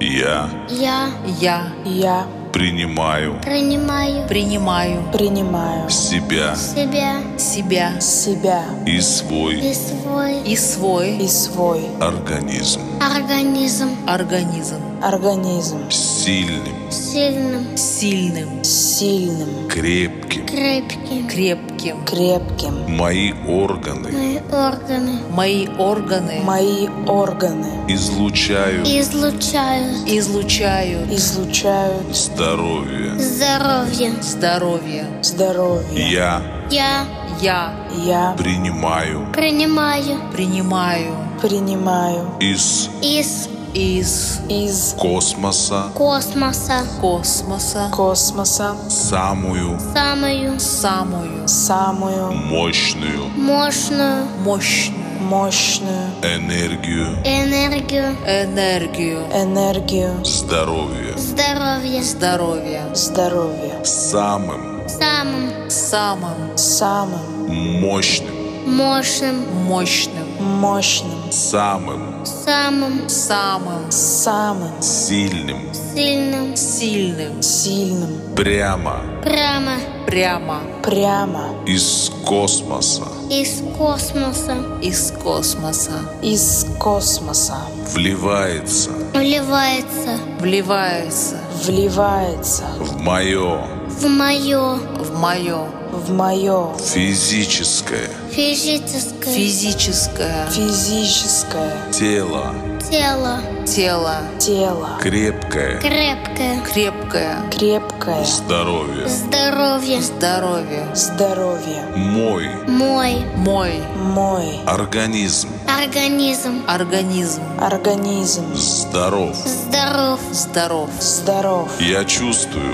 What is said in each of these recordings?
Я Я принимаю принимаю себя себя и свой и свой организм сильным, сильным, крепким. крепким. Мои органы Мои органы излучают излучают здоровье. здоровье. Я Я принимаю принимаю из космоса самую самую мощную энергию здоровья. Самым мощным, мощным, самым сильным сильным. Прямо из космоса из космоса вливается в мое физическое тело, крепкое здоровье. мой Мой организм здоров. здоров. Я чувствую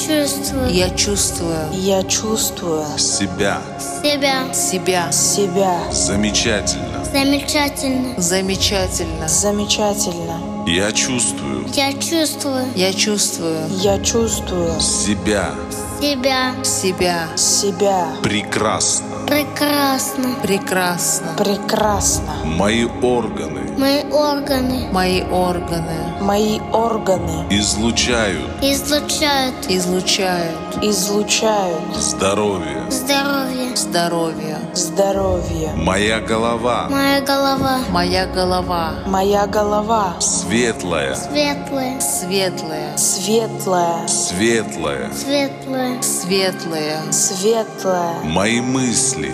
себя замечательно. Я чувствую себя прекрасно. Мои органы излучают здоровье. Моя голова светлая. Мои мысли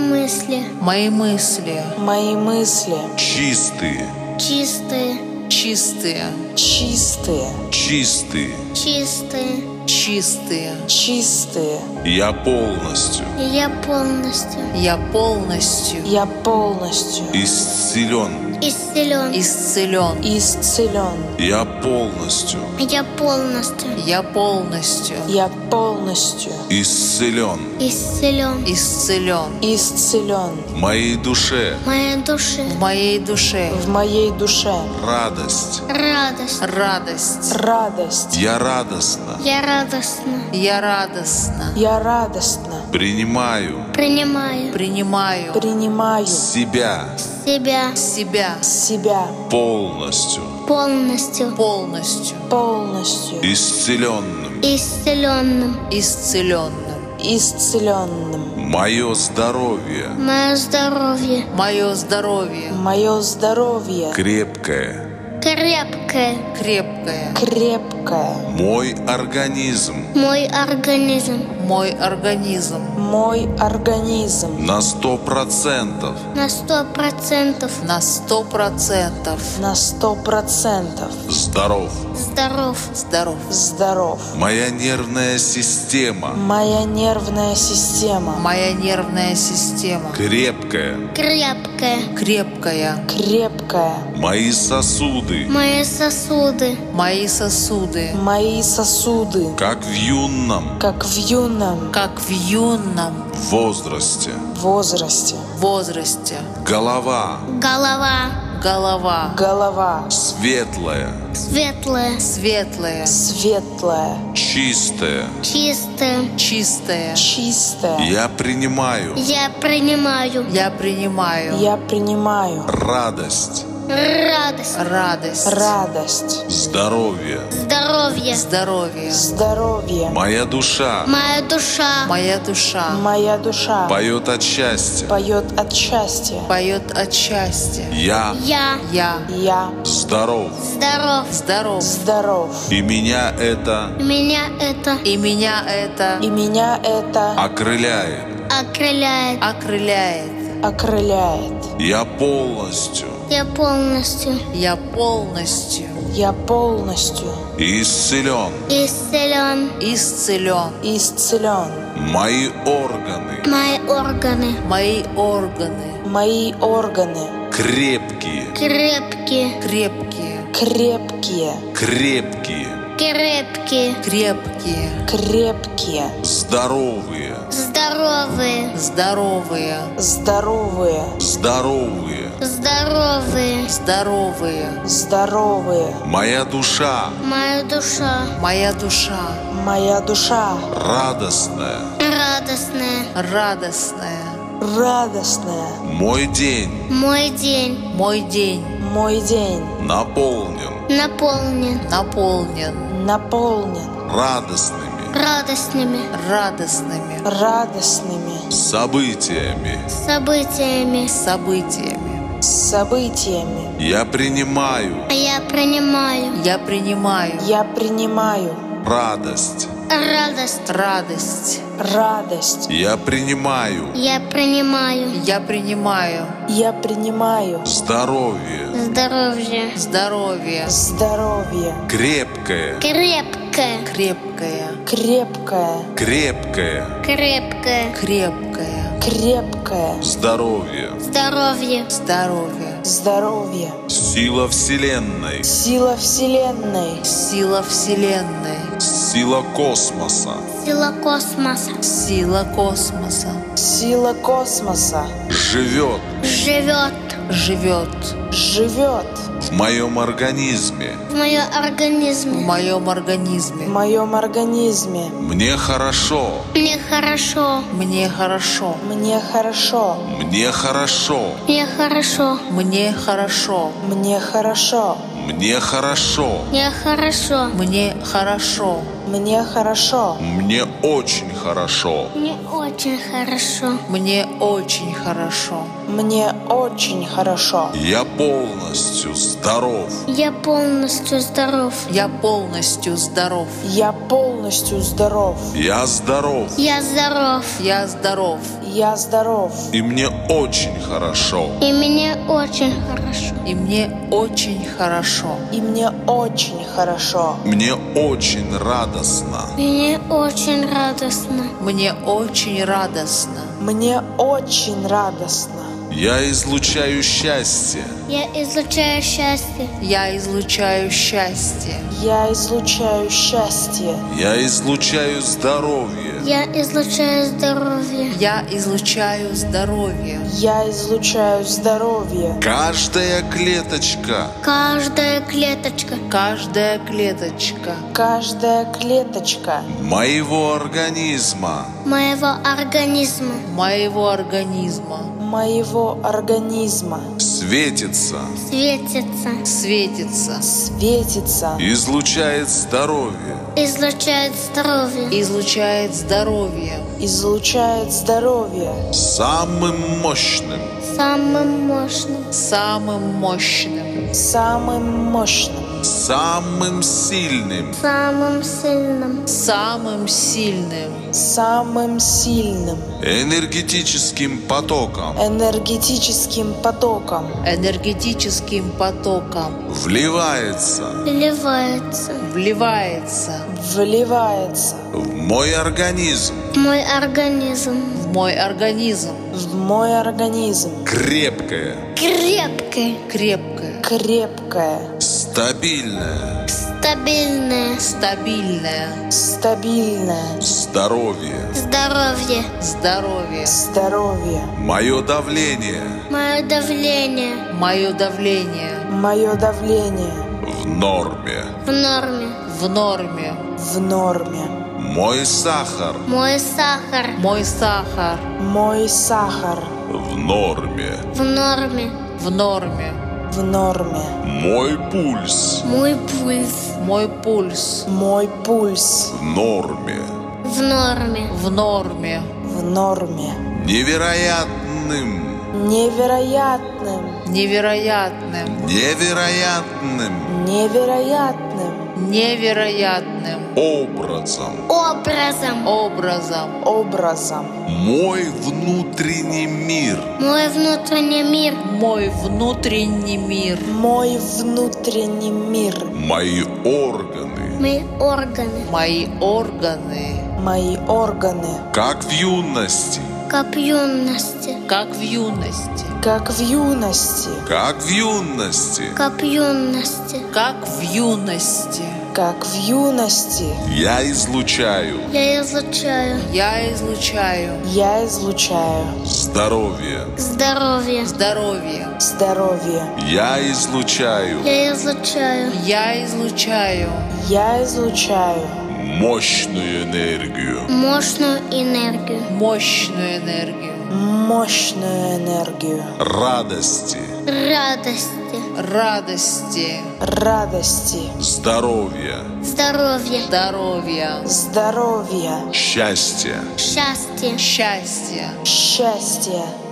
чистые. Я полностью исцелен. Я полностью исцелен. В моей душе радость. Я радостно принимаю себя полностью исцеленным. Мое здоровье крепкое. Мой организм на 100% здоров. Моя нервная система крепкая. Мои сосуды как в юном возрасте. Голова светлая, чистая. Я принимаю радость радость, радость, радость, здоровье. здоровье, здоровье. здоровье. Моя душа моя душа, Моя душа Моя душа поет от счастья. поет от счастья. поет от счастья. Я я Я здоров. здоров, Здоров. здоров. И меня это меня это И меня это И меня это окрыляет. окрыляет, окрыляет. окрыляет. Я полностью я полностью Я полностью Я полностью исцелен. исцелен, исцелен. исцелен. Мои органы мои органы Мои органы Мои органы крепкие. крепкие, крепкие. крепкие, Крепкие. крепкие, Крепкие. крепкие, Здоровые. здоровые, Здоровые. здоровые, Здоровые. здоровые, Здоровые. здоровые. Моя душа моя душа, Моя душа Моя душа радостная. радостная, радостная. радостная. Мой день мой день Мой день Мой день наполнен наполнен наполнен наполнен радостными радостными радостными радостными событиями. событиями. событиями. событиями. Я принимаю Я принимаю Я принимаю Я принимаю радость. радость, радость. радость. Я принимаю я принимаю Я принимаю Я принимаю здоровье. здоровье, здоровье. здоровье. Крепкое. крепкое, Крепкое. Крепкое, Крепкое крепкое, Крепкое. крепкое. здоровье. здоровье, Здоровье. Здоровье. Сила Вселенной. Сила Вселенной. Сила Вселенной. Сила космоса сила космоса Сила космоса. Сила космоса живет живет Живет живет в моем организме. в моем в организме. моем в организме. моем организме. Мне хорошо. Мне хорошо, Мне хорошо. Мне хорошо. Мне хорошо. мне хорошо, Мне хорошо. Мне хорошо. Мне хорошо. мне хорошо, Мне хорошо. Мне хорошо. Мне очень хорошо. мне очень хорошо. Мне очень хорошо. Мне очень хорошо. Я полностью здоров. Я полностью здоров. Я полностью здоров. Я полностью здоров. Я здоров. Я здоров. Я здоров. Я здоров. И мне очень хорошо. И мне очень хорошо. И мне очень хорошо. И мне очень хорошо. Мне очень радостно. Мне очень радостно. Мне очень радостно. Мне очень радостно. Я излучаю счастье. Я излучаю счастье. Я излучаю счастье. Я излучаю счастье. Я излучаю здоровье. Я излучаю здоровье. Я излучаю здоровье. Я излучаю здоровье. Каждая клеточка Каждая клеточка Каждая клеточка Каждая клеточка моего организма моего организма моего организма моего организма светится, светится, светится, светится, излучает здоровье. излучает здоровье. излучает здоровье излучает здоровье Самым мощным, Самым мощным, самым мощным, самым мощным, самым сильным, самым сильным, самым сильным, самым сильным, энергетическим потоком энергетическим потоком энергетическим потоком вливается вливается вливается вливается в мой организм в мой организм. в мой организм в мой организм крепкое, Крепкое, крепкое, крепкое, стабильное стабильное, стабильное стабильное здоровье. здоровье. здоровье. здоровье. Мое давление Мое давление Мое давление Мое давление в норме. в норме. в норме. в норме. Мой сахар Мой сахар Мой сахар Мой сахар в норме. в норме. в норме. В норме. Мой пульс Мой пульс. Мой пульс Мой пульс. в норме. В норме. в норме. В норме. Невероятным, Невероятным. Невероятным. невероятным Невероятным. Невероятным образом Образом. образом Образом. мой внутренний мир Мой внутренний мир. мой внутренний мир, Мой внутренний мир. мои органы, Мои органы. мои органы, Мои органы. как в юности, Как в юности. как в юности, Как в юности. как в юности. Как в юности. как в юности. Как в юности. Я излучаю Я излучаю Я излучаю Я излучаю здоровье. здоровье. здоровье. здоровье. Я излучаю Я излучаю Я излучаю Я излучаю мощную энергию. мощную энергию. мощную энергию, мощную энергию. Радости, Радости. радости, Радости. здоровья, Здоровья. здоровья, Здоровья. счастья. Счастья. счастья, Счастья.